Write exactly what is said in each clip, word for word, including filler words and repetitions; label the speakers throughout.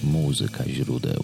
Speaker 1: Muzyka źródeł.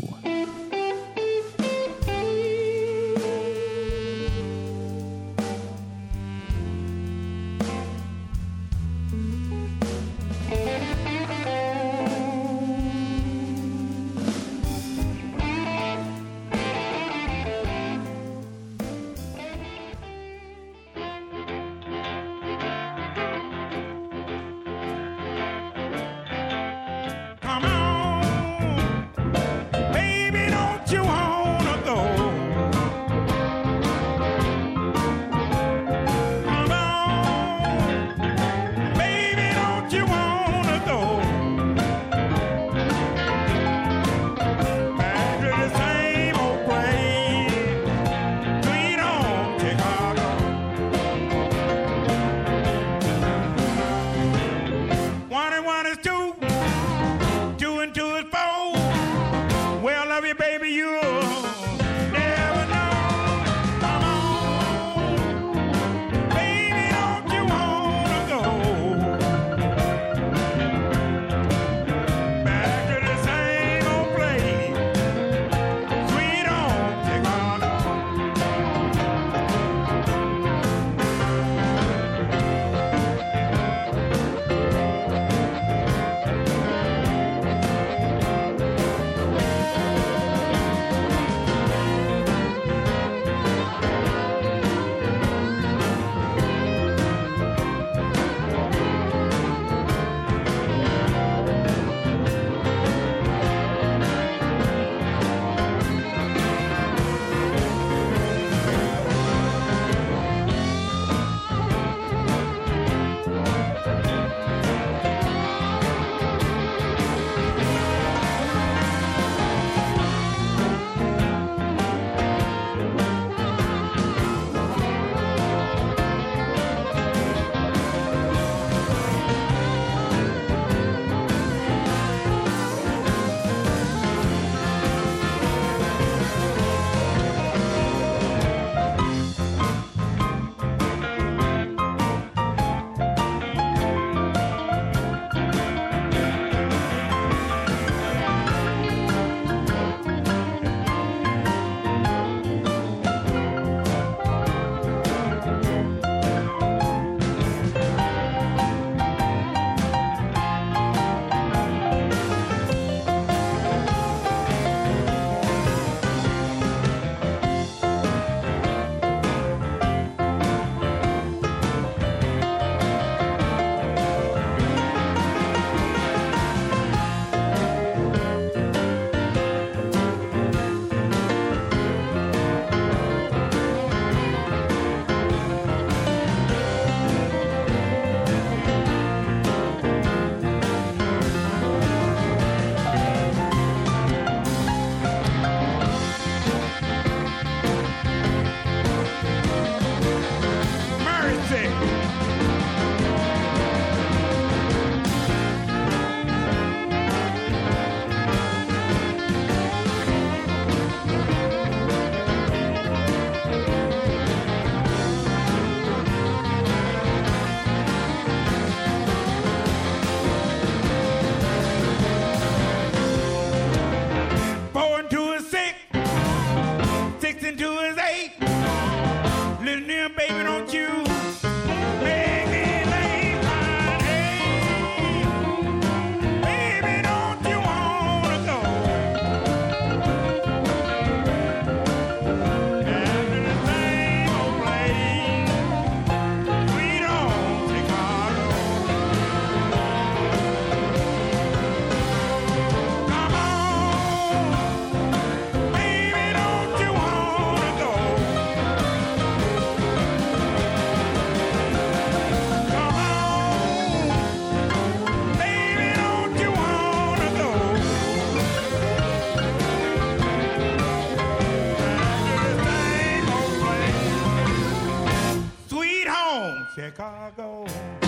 Speaker 2: Chicago.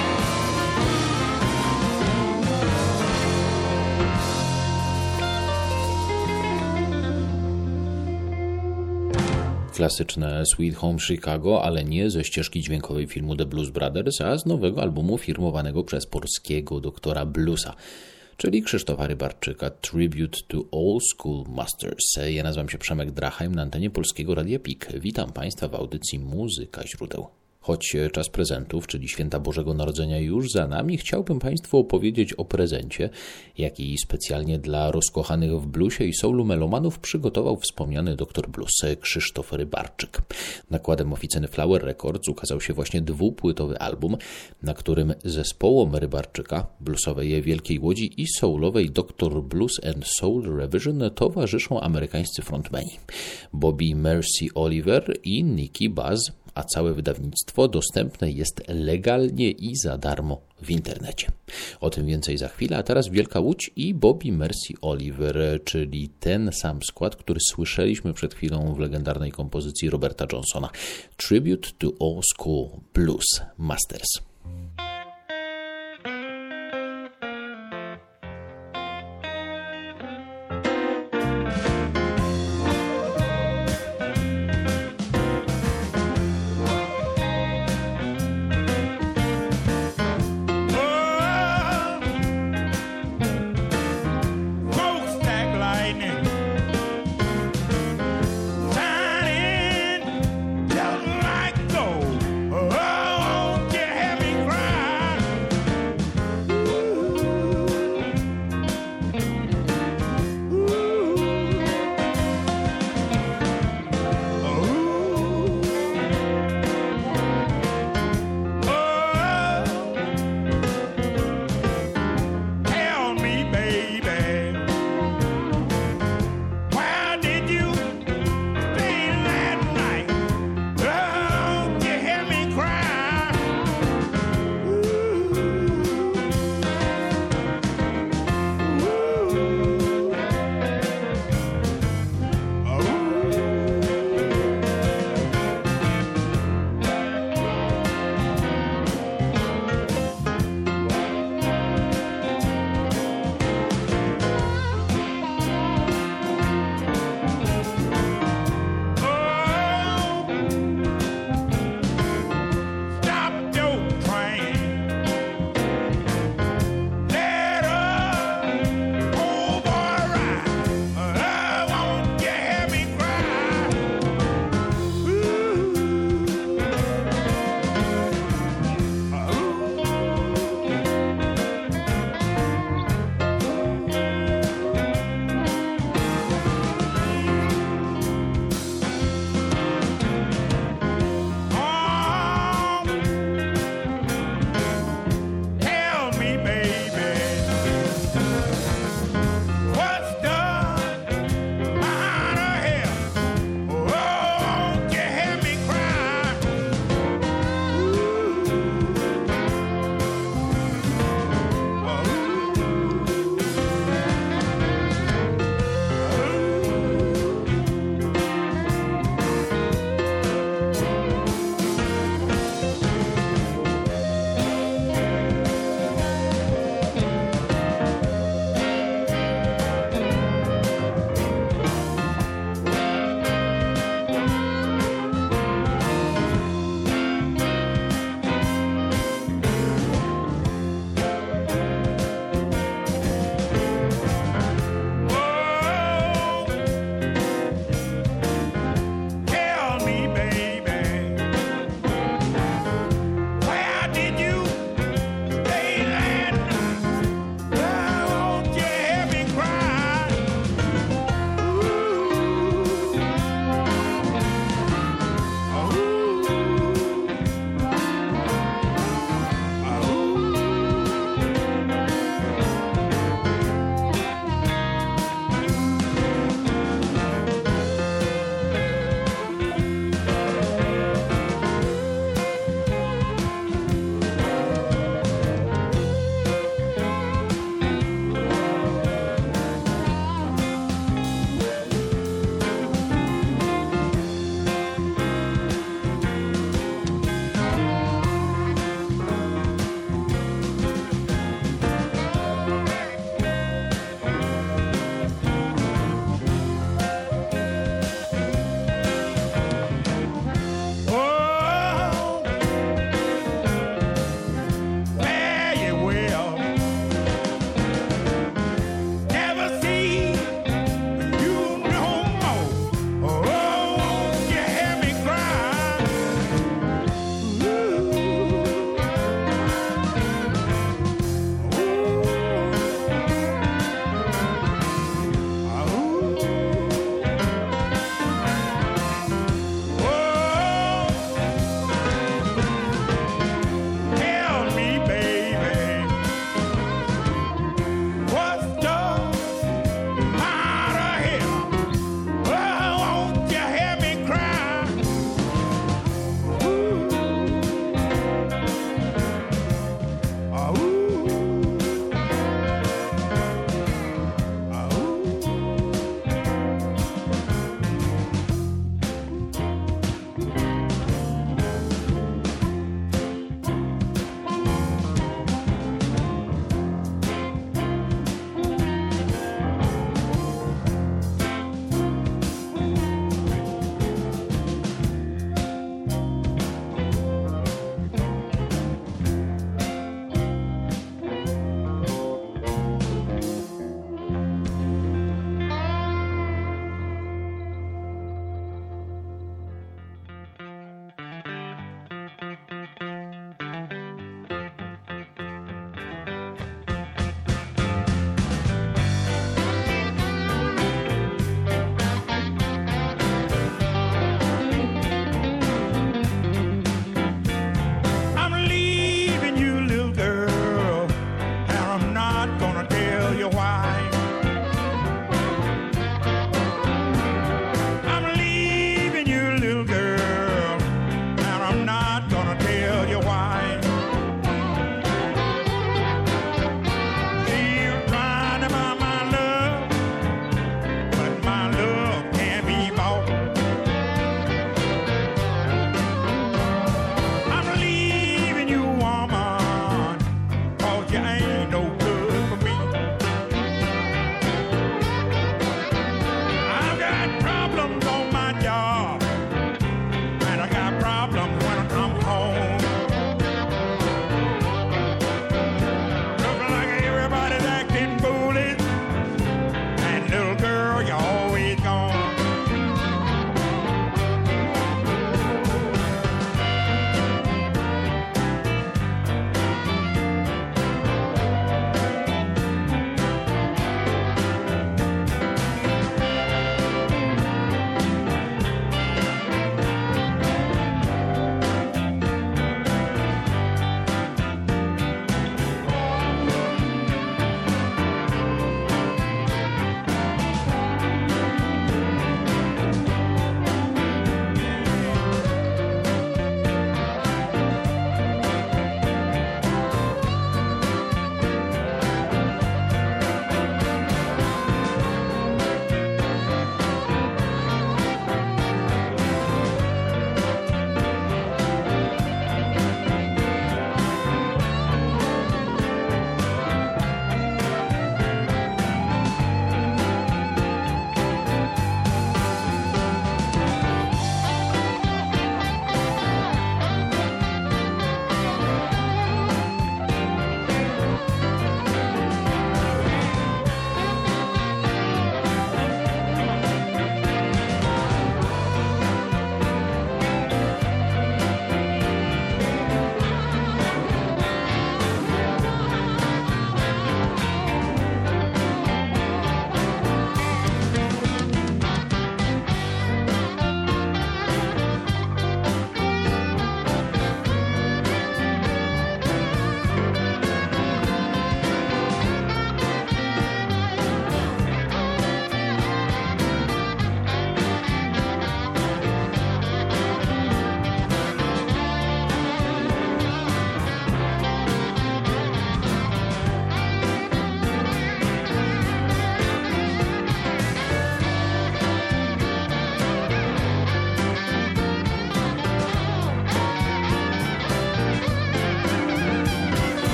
Speaker 1: Klasyczne Sweet Home Chicago, ale nie ze ścieżki dźwiękowej filmu The Blues Brothers, a z nowego albumu firmowanego przez polskiego doktora bluesa. czyli Krzysztofa Rybarczyka, Tribute to Old School Masters. Ja nazywam się Przemek Drachheim na antenie Polskiego Radia P I K. Witam Państwa w audycji Muzyka Źródeł. Choć czas prezentów, czyli święta Bożego Narodzenia już za nami, chciałbym Państwu opowiedzieć o prezencie, jaki specjalnie dla rozkochanych w bluesie i soulu melomanów przygotował wspomniany doktor blues Krzysztof Rybarczyk. Nakładem oficyny Flower Records ukazał się właśnie dwupłytowy album, na którym zespołom Rybarczyka, bluesowej Wielkiej Łodzi i soulowej doktor Blues and Soul Revision towarzyszą amerykańscy frontmeni Bobby Mercy Oliver i Nikki Buzz, a całe wydawnictwo dostępne jest legalnie i za darmo w internecie. O tym więcej za chwilę, a teraz Wielka Łódź i Bobby Mercy Oliver, czyli ten sam skład, który słyszeliśmy przed chwilą w legendarnej kompozycji Roberta Johnsona. Tribute to Old School Blues Masters.
Speaker 2: Just like gold. Oh, you hear me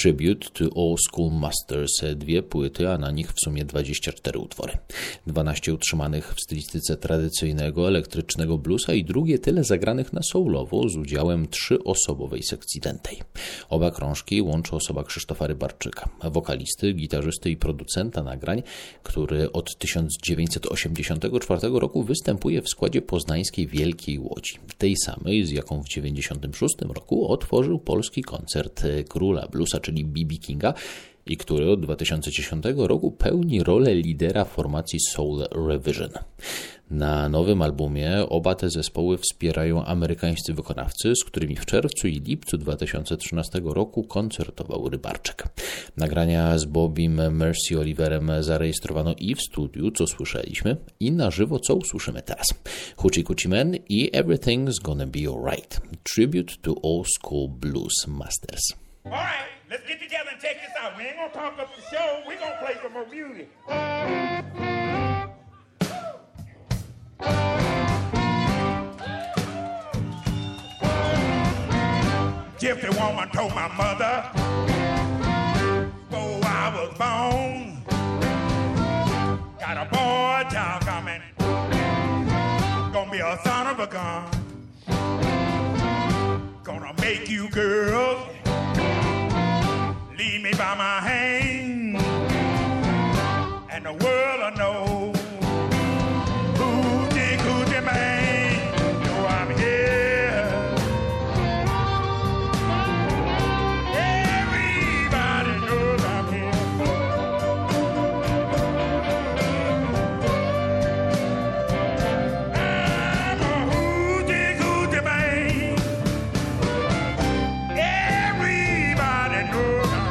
Speaker 1: Tribute to All School Masters, dwie płyty, a na nich w sumie dwadzieścia cztery utwory. dwanaście utrzymanych w stylistyce tradycyjnego, elektrycznego bluesa i drugie tyle zagranych na soulowo z udziałem trzyosobowej sekcji dętej. Oba krążki łączy osoba Krzysztofa Rybarczyka, wokalisty, gitarzysty i producenta nagrań, który od tysiąc dziewięćset osiemdziesiątego czwartego roku występuje w składzie poznańskiej Wielkiej Łodzi, tej samej, z jaką w dziewięćdziesiątym szóstym roku otworzył polski koncert króla bluesa, czyli B B Kinga, i który od dwa tysiące dziesiątego roku pełni rolę lidera formacji Soul Revision. Na nowym albumie oba te zespoły wspierają amerykańscy wykonawcy, z którymi w czerwcu i lipcu dwa tysiące trzynastego roku koncertował Rybarczyk. Nagrania z Bobim Mercy Oliverem zarejestrowano i w studiu, co słyszeliśmy, i na żywo, co usłyszymy teraz. Hoochie Coochie Man i Everything's Gonna Be Alright. Tribute to Old School Blues Masters.
Speaker 2: All right, let's get together and check this out. We ain't gonna talk up the show. We're gonna play some more music. Gypsy woman told my mother, before I was born, got a boy child coming, gonna be a son of a gun, gonna make you girls lead me by my hand, and the world will know Hoochie Coochie Man, know I'm here. Everybody knows I'm here. I'm a Hoochie Coochie Man. Everybody knows I'm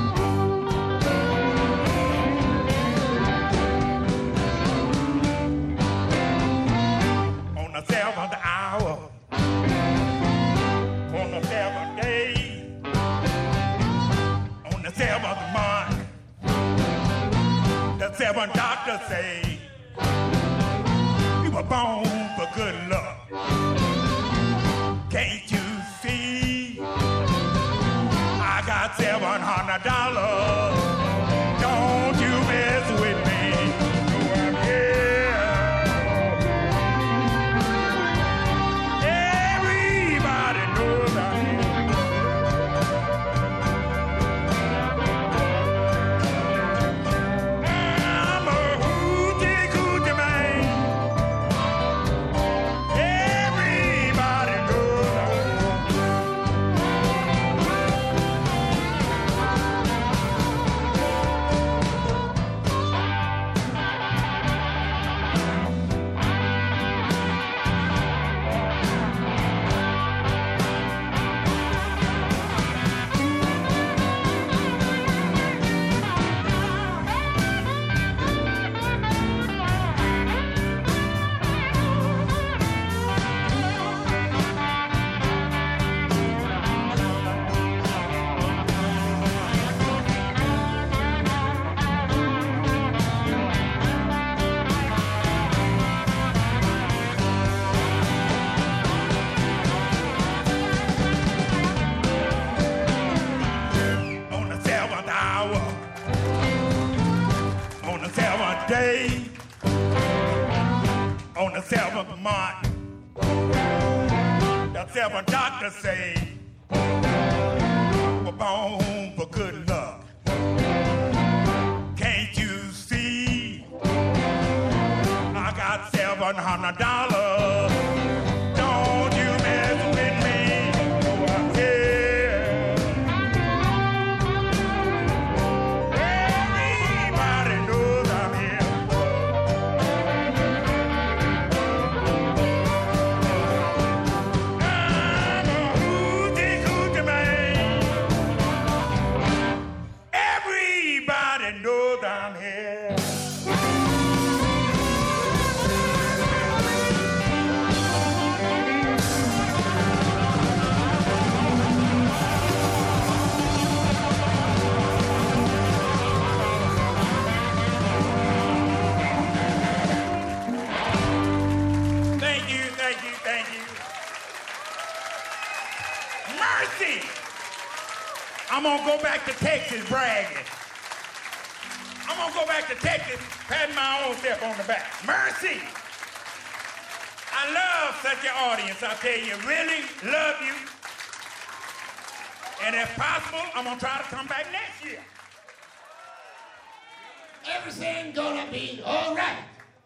Speaker 2: seventh hour, on the seventh day, on the seventh month, the seven doctors say you were born for good luck. Can't you see? I got seven hundred dollars. Don't you mess with me. Oh, I'm here. Day, on the seventh month, the seven doctors say we're born for good luck. Can't you see? I got seven hundred dollars. Don't you mess with me. Oh, I'm here. Everybody knows I'm here. I'm a Hoochie Coochie Man. Everybody knows I'm here. Thank you, thank you, thank you. Mercy! I'm gonna go back to Texas bragging. I'm gonna go back to Texas patting my own self on the back. Mercy! I love such an audience, I tell you, really love you. And if possible, I'm gonna try to come back next year.
Speaker 3: Everything gonna be all right.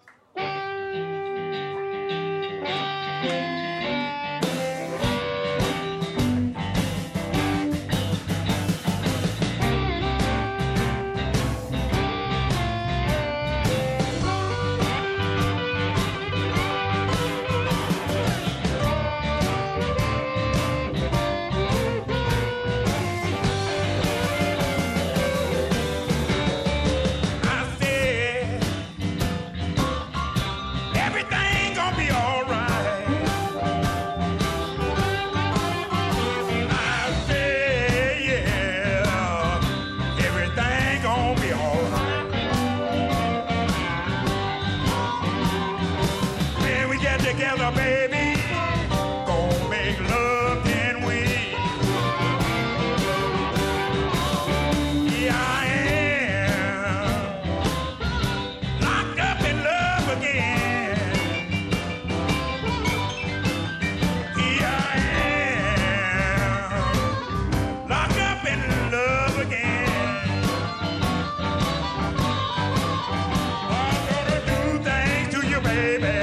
Speaker 2: Together, baby, gonna make love, can we? Yeah, I am locked up in love again. Yeah, I am locked up in love again. I'm gonna do things to you, baby.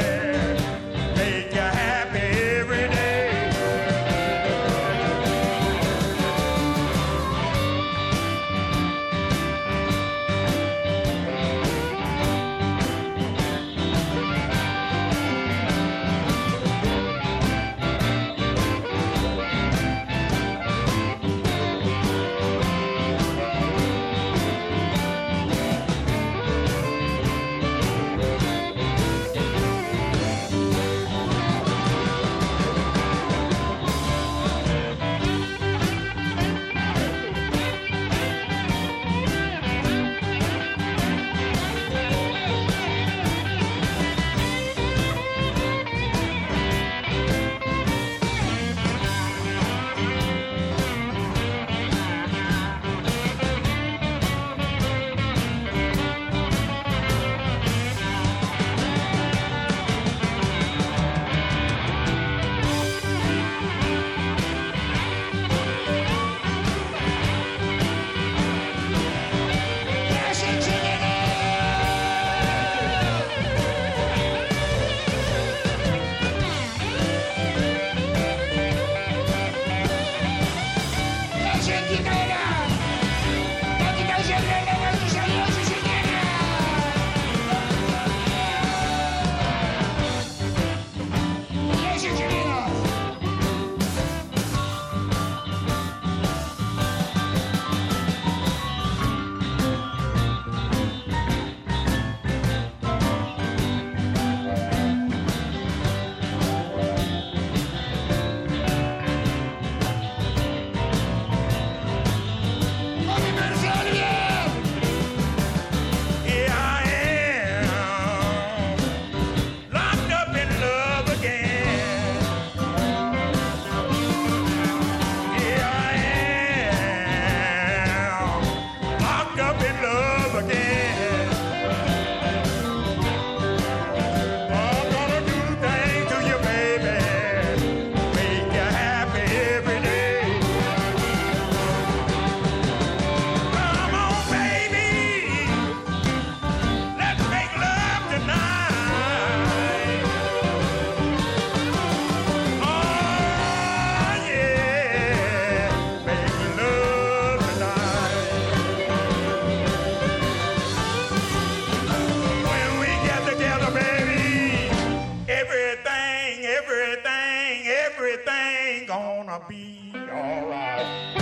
Speaker 2: everything gonna be all right.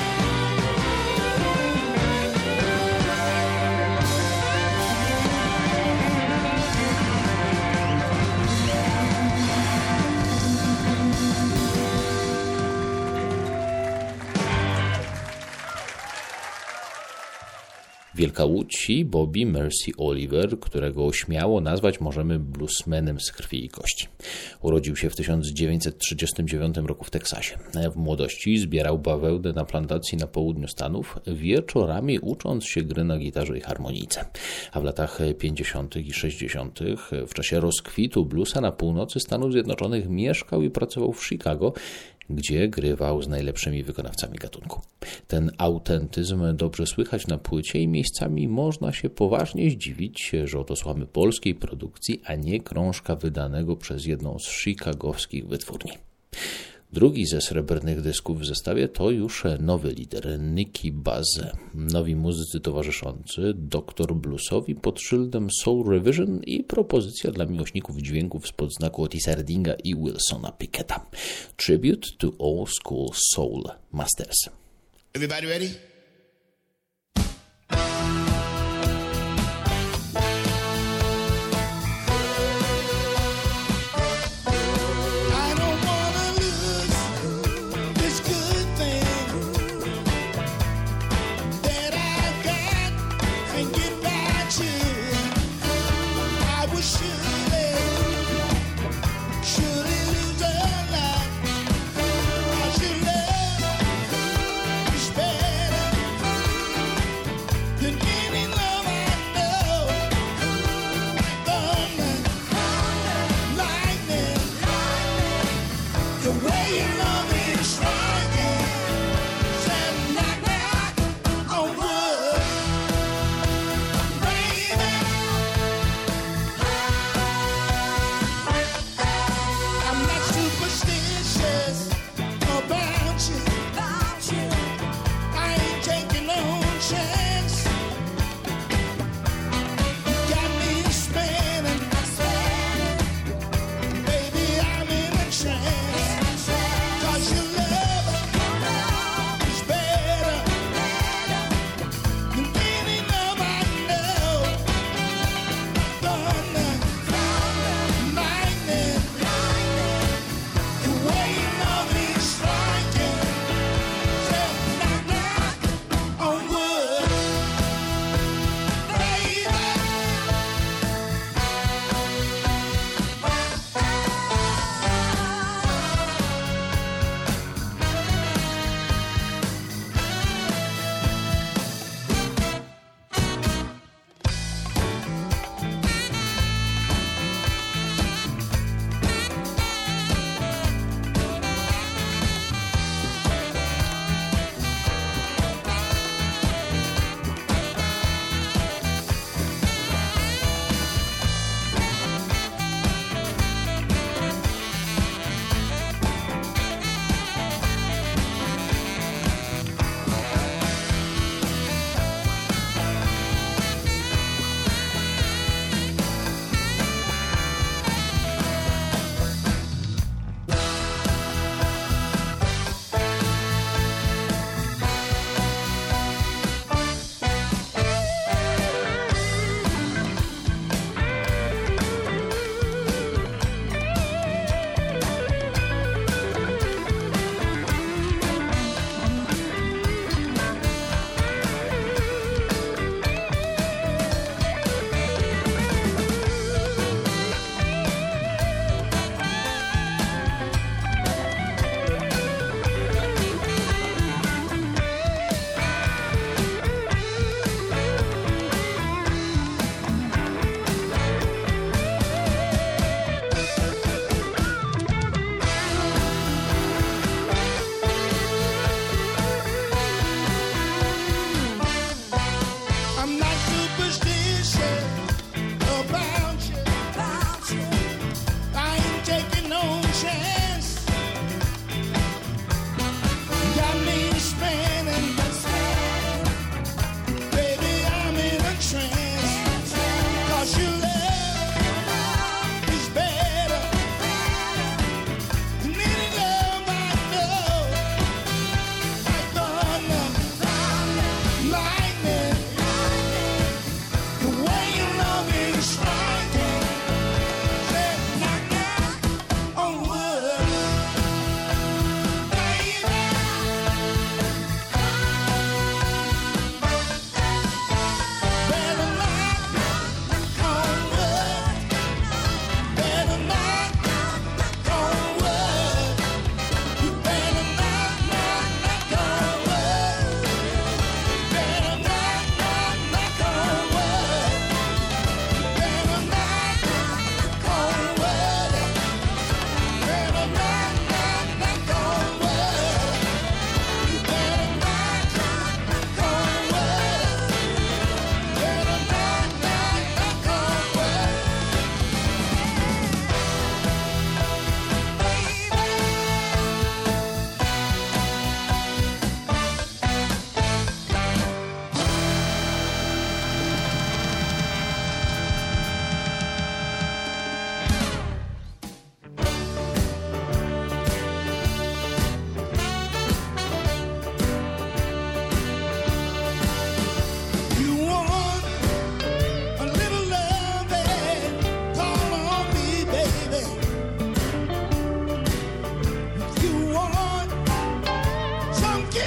Speaker 1: Wielka Łódź i Bobby Mercy Oliver, którego śmiało nazwać możemy bluesmanem z krwi i kości. Urodził się w tysiąc dziewięćset trzydziestym dziewiątym roku w Teksasie. W młodości zbierał bawełnę na plantacji na południu Stanów, wieczorami ucząc się gry na gitarze i harmonijce. A w latach pięćdziesiątych i sześćdziesiątych w czasie rozkwitu bluesa na północy Stanów Zjednoczonych mieszkał i pracował w Chicago, gdzie grywał z najlepszymi wykonawcami gatunku. Ten autentyzm dobrze słychać na płycie i miejscami można się poważnie zdziwić, że oto słuchamy polskiej produkcji, a nie krążka wydanego przez jedną z chicagowskich wytwórni. Drugi ze srebrnych dysków w zestawie to już nowy lider, Nicky Buzz. Nowi muzycy towarzyszący, doktor bluesowi pod szyldem Soul Revision i propozycja dla miłośników dźwięków spod znaku Otisa Reddinga i Wilsona Picketta. Tribute to Old School Soul Masters.
Speaker 3: Everybody ready?
Speaker 4: Better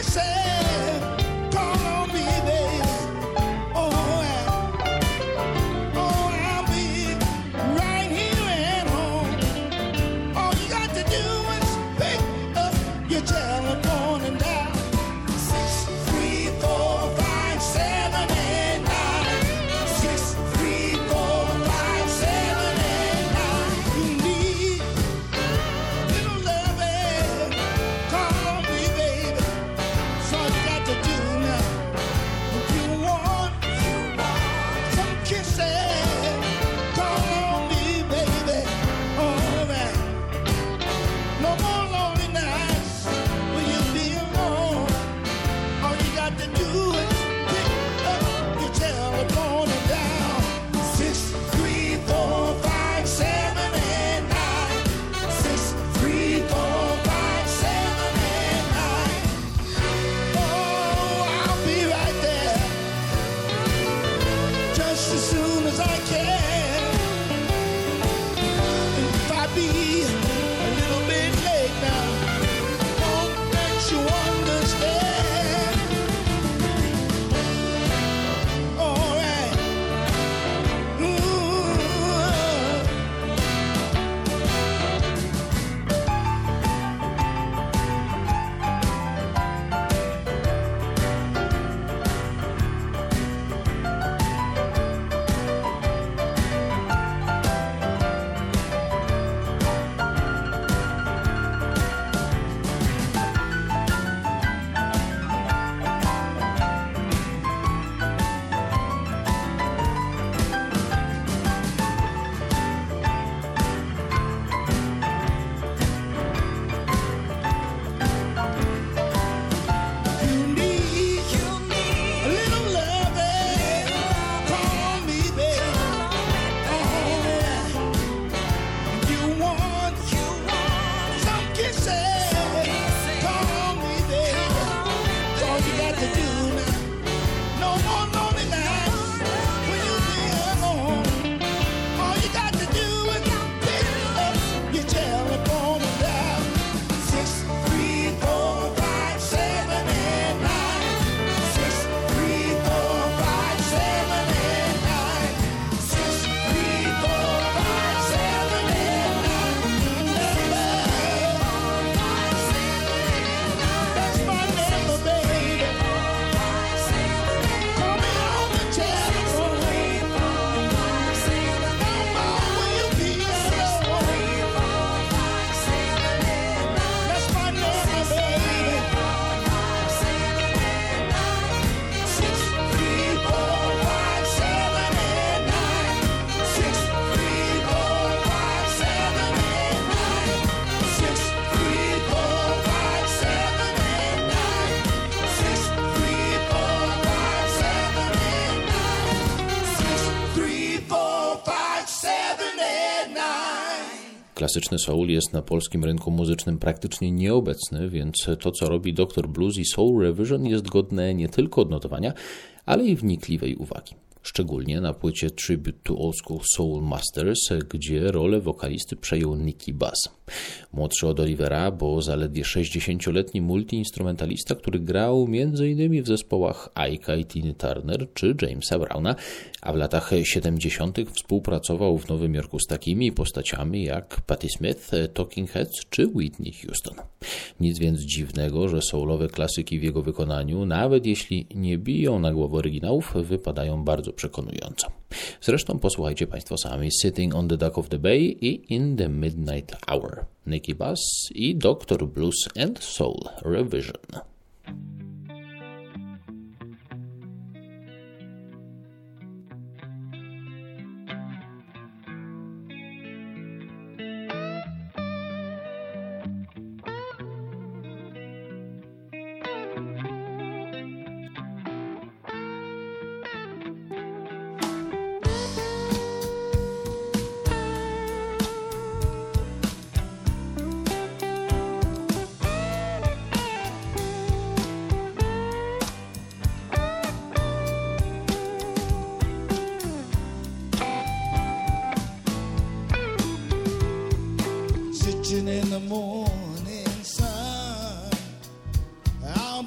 Speaker 1: Klasyczny soul jest na polskim rynku muzycznym praktycznie nieobecny, więc to, co robi doktor Blues i Soul Revision, jest godne nie tylko odnotowania, ale i wnikliwej uwagi. Szczególnie na płycie Tribute to Old School Soul Masters, gdzie rolę wokalisty przejął Nicky Bass. Młodszy od Olivera, bo zaledwie sześćdziesięcioletni multiinstrumentalista, który grał między innymi w zespołach Ike'a i Tiny Turner czy Jamesa Browna, a w latach siedemdziesiątych współpracował w Nowym Jorku z takimi postaciami jak Patti Smith, Talking Heads czy Whitney Houston. Nic więc dziwnego, że soulowe klasyki w jego wykonaniu, nawet jeśli nie biją na głowę oryginałów, wypadają bardzo przekonująco. Zresztą posłuchajcie Państwo sami Sitting on the Dock of the Bay i In the Midnight Hour. Nicky Bass i doktor Blues and Soul Revision.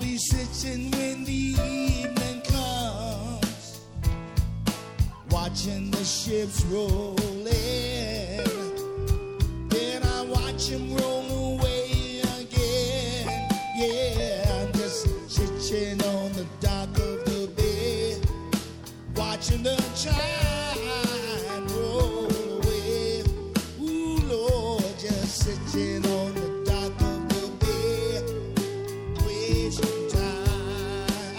Speaker 4: be sitting when the evening comes, watching the ships roll in. Then I watch them roll away again. Yeah, I'm just sitting on the dock of the bay, watching the tide roll away. Ooh, Lord, just sitting on the dock of the bay, wasting time.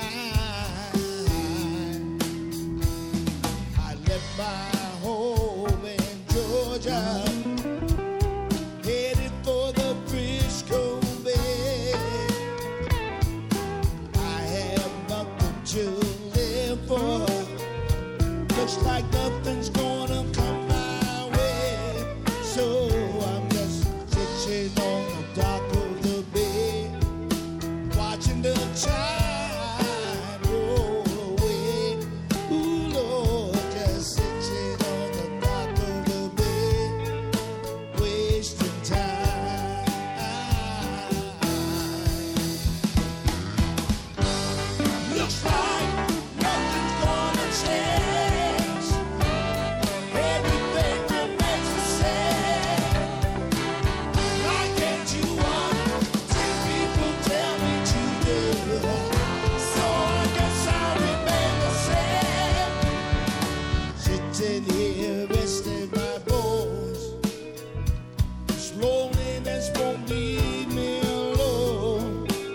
Speaker 4: I left my home in Georgia, headed for the Frisco Bay. I have nothing to live for. Looks like nothing's gonna come my way, so I'm just sitting on the dock of the bay, watching the tide roll away. Ooh, Lord, just sitting on the dock of the bay, wasting time. Looks like nothing's gonna change. Everything remains the same. Why can't you until people tell me to do? So I guess I'll remain the same. Sitting here resting my bones. This loneliness won't leave me alone.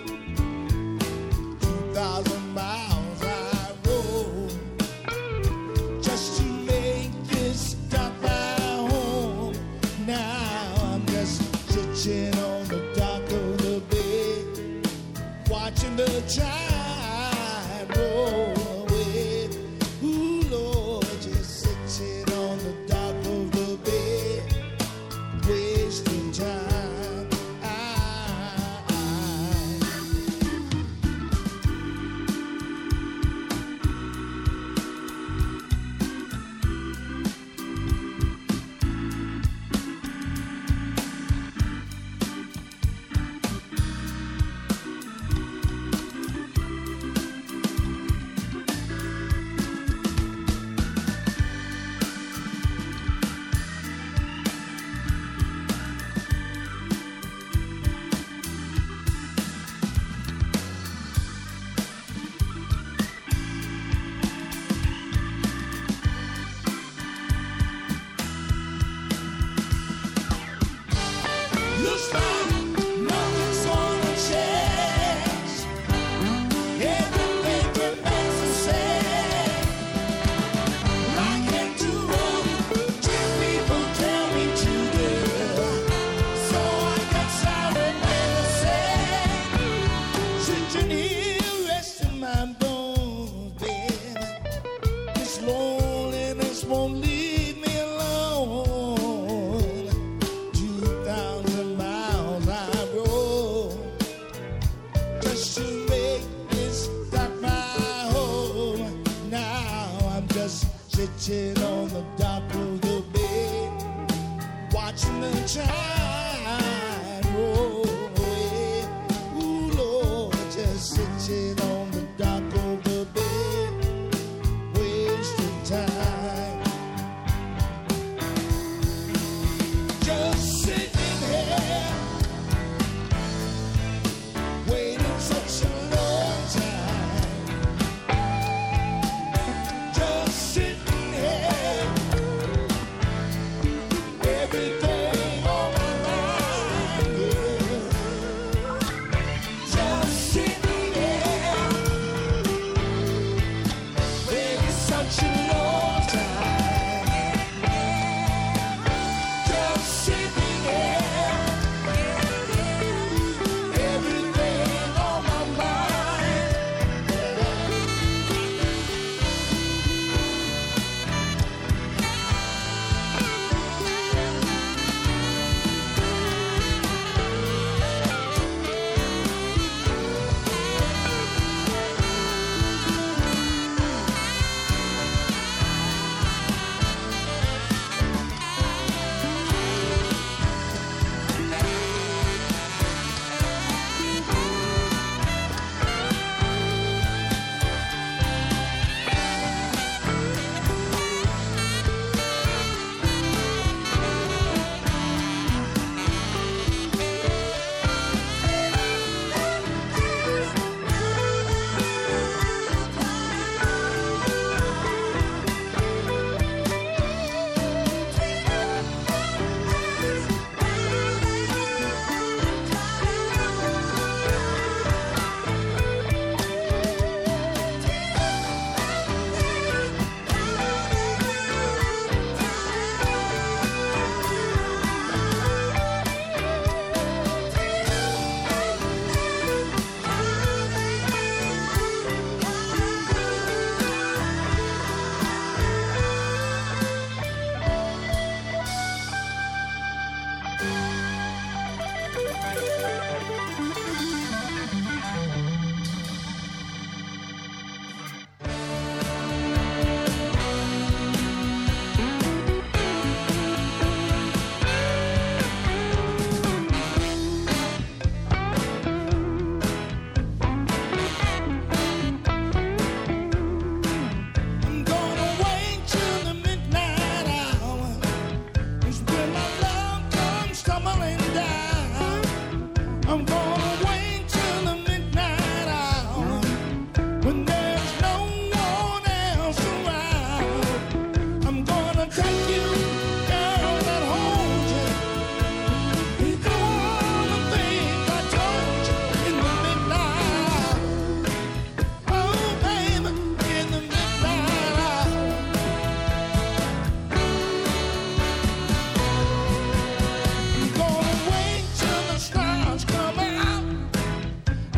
Speaker 4: Two thousand miles I rode just to make this stop at home. Now I'm just sitting on the dock of the bay, watching the tide roll away. Ooh, Lord, just sitting on the dock of the bay, wasting time. I, I,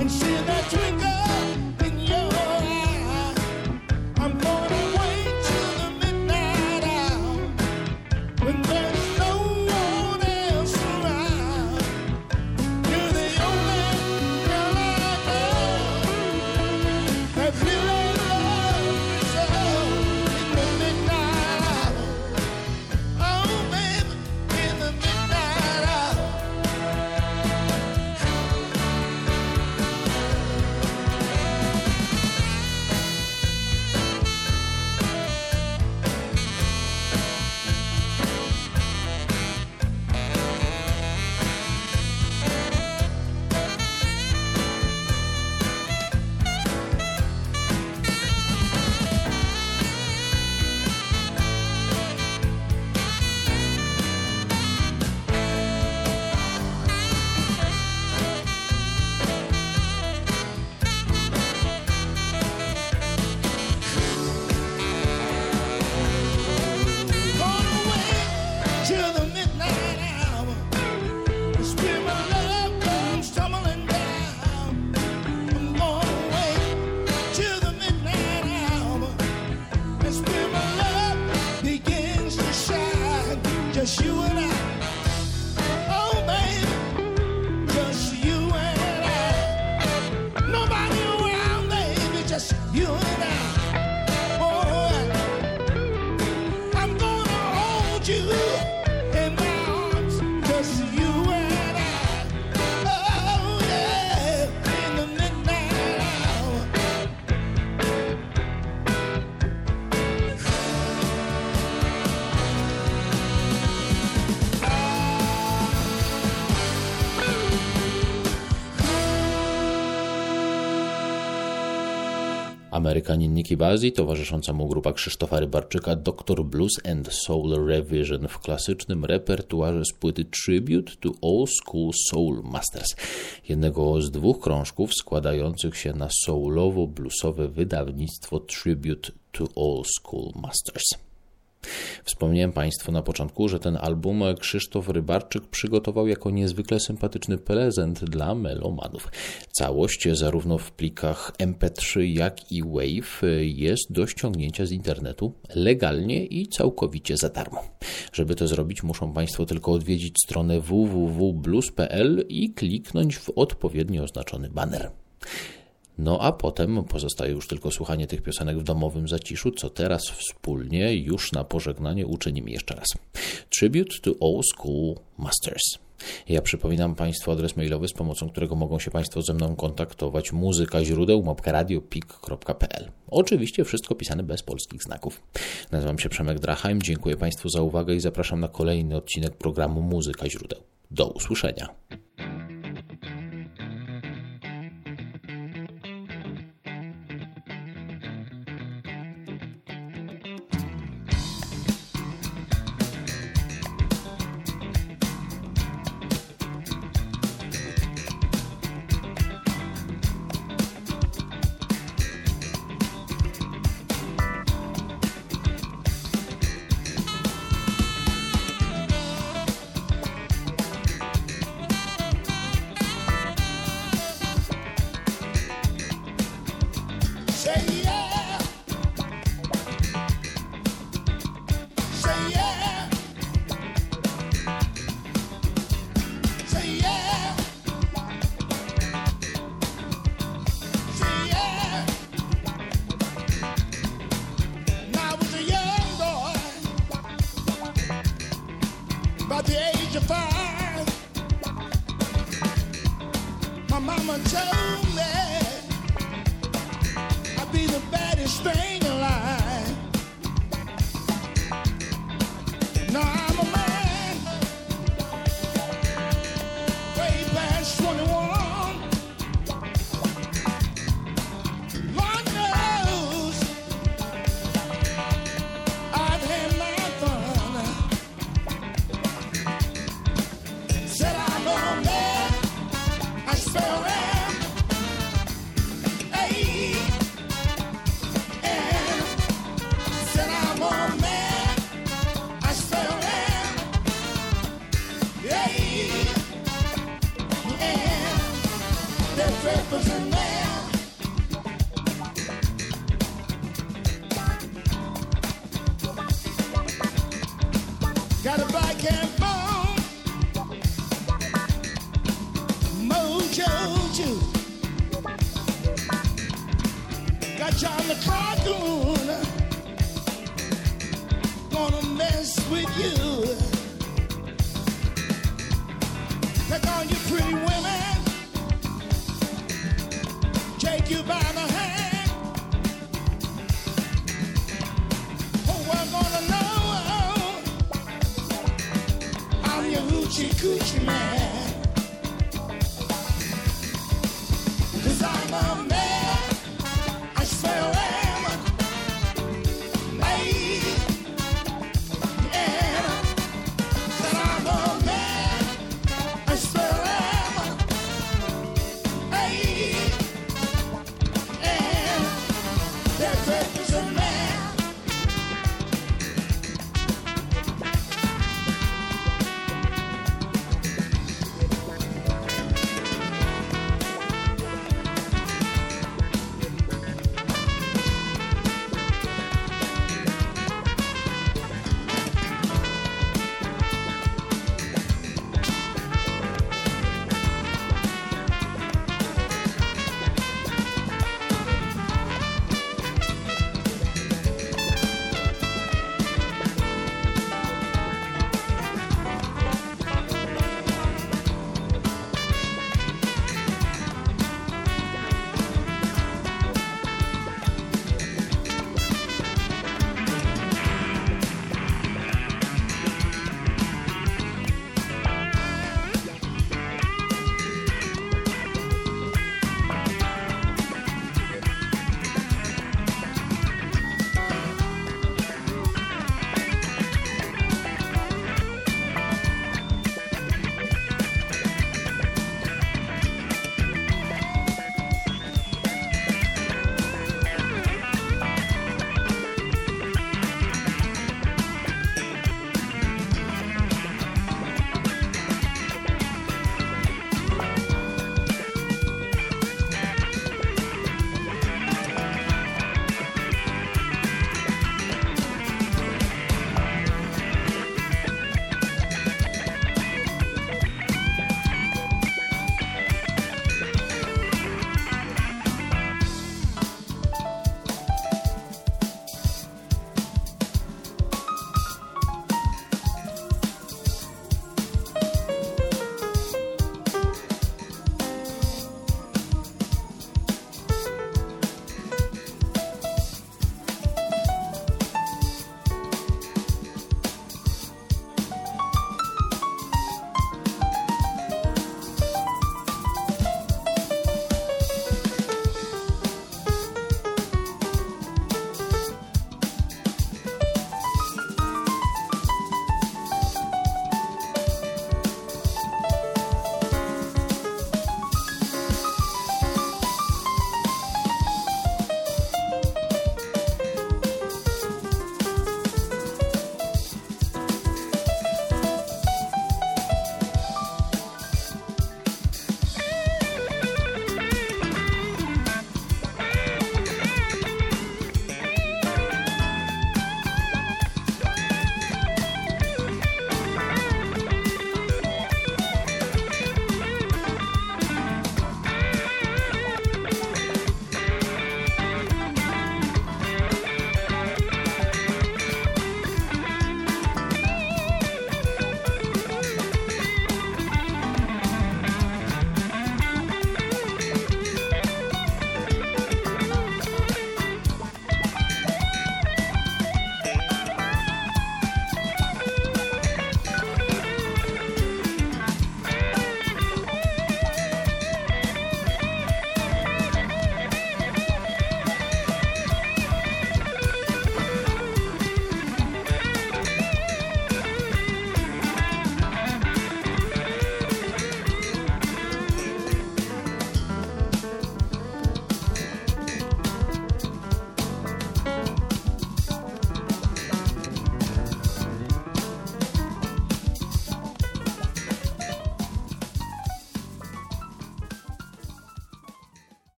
Speaker 4: and see that twinkle in your eye. I'm gonna wait till the midnight hour when there's no one else around. You're the only girl I know that really loves me so. In the midnight hour, oh baby, in the midnight hour. Gonna wait till the midnight hour. The spirit of love comes tumbling down. I'm gonna wait till the midnight hour. The spirit of love begins to shine. Just you and I. Oh, baby, just you and I. Nobody around, baby, just you and I. Oh, I'm gonna hold you in my arms, just you and I. Oh yeah, in the midnight hour.
Speaker 1: Amerykanin Nicky Bazzi, towarzysząca mu grupa Krzysztofa Rybarczyka doktor Blues and Soul Revision w klasycznym repertuarze z płyty Tribute to Old School Soul Masters, jednego z dwóch krążków składających się na soulowo-bluesowe wydawnictwo Tribute to Old School Masters. Wspomniałem Państwu na początku, że ten album Krzysztof Rybarczyk przygotował jako niezwykle sympatyczny prezent dla melomanów. Całość, zarówno w plikach em pe trzy, jak i WAV, jest do ściągnięcia z internetu legalnie i całkowicie za darmo. Żeby to zrobić, muszą Państwo tylko odwiedzić stronę w w w kropka blues kropka p l i kliknąć w odpowiednio oznaczony baner. No a potem pozostaje już tylko słuchanie tych piosenek w domowym zaciszu, co teraz wspólnie już na pożegnanie uczynimy jeszcze raz. Tribute to Old School Masters. Ja przypominam Państwu adres mailowy, z pomocą którego mogą się Państwo ze mną kontaktować. Muzyka źródeł małpka radio pik kropka p l. Oczywiście wszystko pisane bez polskich znaków. Nazywam się Przemek Drachheim, dziękuję Państwu za uwagę i zapraszam na kolejny odcinek programu Muzyka źródeł. Do usłyszenia.
Speaker 4: About the age of five, my mama told me I'd be the baddest thing alive. Now I'm a man, way past twenty-one. Lord knows I've had my fun. Said I'm a man, I swear I am. Hey, and millionaire. Got a black and bone, mojo too. Got John the cartoon, gonna mess with you. Take on you pretty women, take you by the hand. Oh, we're gonna know I'm your hoochie coochie man. 'Cause I'm a